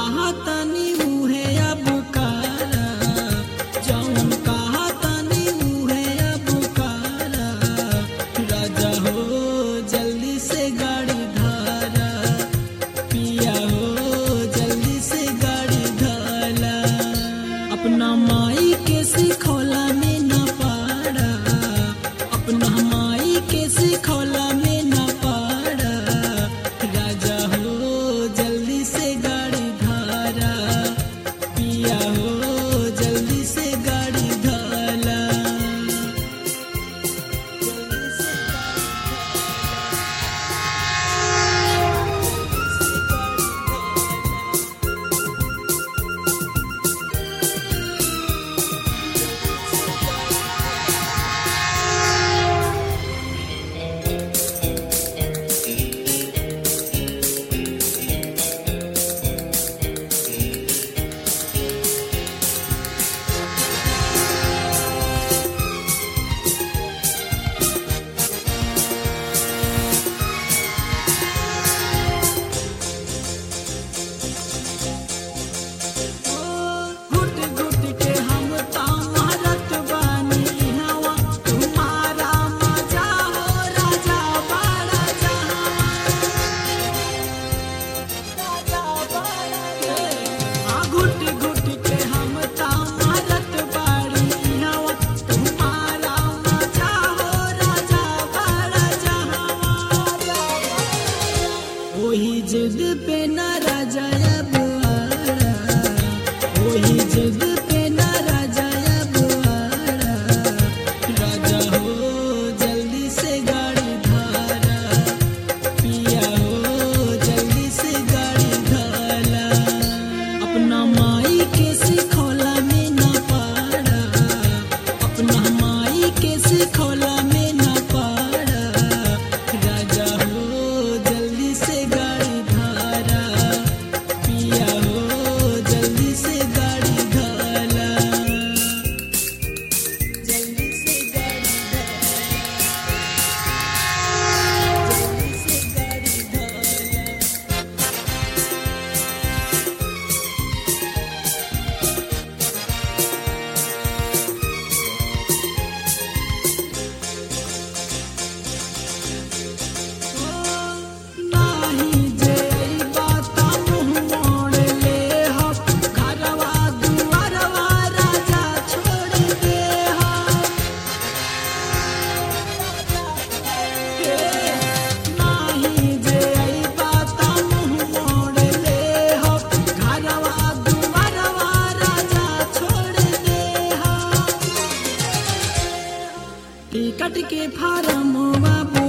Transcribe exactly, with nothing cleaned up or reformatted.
कहा तनी मुहे अब कारा, जौन कहा तनी मुहे अब कारा। राजा हो जल्दी से गाड़ी धारा, पिया हो जल्दी से गाड़ी धारा। अपना माई के सिखौला में न पाड़ा, अपना माई के सिखौला में न पाड़ा। राजा हो जल्दी से गाड़ी धारा, पिया हो जल्दी से गाड़ी धारा। वही जिद पे न राजा अब आड़ा, वही जिद पे न राजा अब आड़ा। राजा हो जल्दी से गाड़ी धारा, पिया हो जल्दी से गाड़ी धारा। अपना माई के सिखौला में न पाड़ा, अपना माई के सिखौला में न पाड़ा। राजा हो जल्दी से गाड़ी धारा, पिया हो जल्दी से गाड़ी धारा। जल्दी से गाड़ी धारा, जल्दी से गाड़ी धारा। नाही जे ई बाता मुँह मोड़ ले हम, घरवा दुआरवा राजा छोड़ दे हम। नाही जे ई बाता मुँह मोड़ ले हम, घरवा दुआरवा राजा छोड़ दे हम। टिकट के फार्मवा